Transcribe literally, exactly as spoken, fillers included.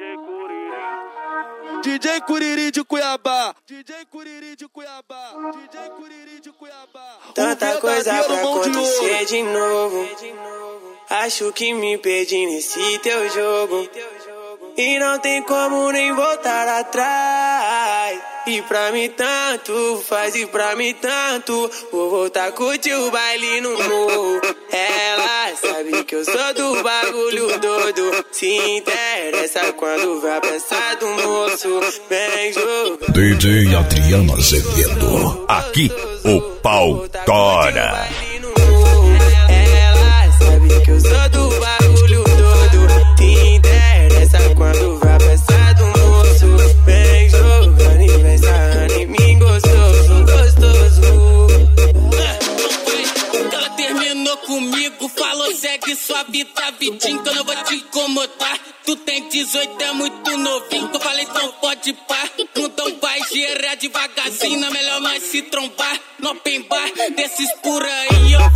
D J Curiri de Cuiabá, D J Curiri de Cuiabá, D J Curiri de Cuiabá. Tanta coisa pra acontecer de novo. Acho que me perdi nesse teu jogo. E não tem como nem voltar atrás. E pra mim tanto faz, e pra mim tanto. Vou voltar a curtir o baile no morro. Ela sabe que eu sou do bagulho doido. Se interessa quando vai pensar do moço. Vem jogar. D J Adriano Azevedo. Aqui o pau tora. Ela sabe que eu sou do bagulho doido. Se interessa quando vai pensar do moço. Vem jogando e vem sarrando em mim gostoso, gostoso. Ela terminou comigo, falou segue sua vida, vidinho, que eu não vou te incomodar. Tu tem dezoito, é muito novinho, que eu falei então pode pá. Então vai gerar devagarzinho, é melhor nós se trombar. No open bar, desses por aí, ó.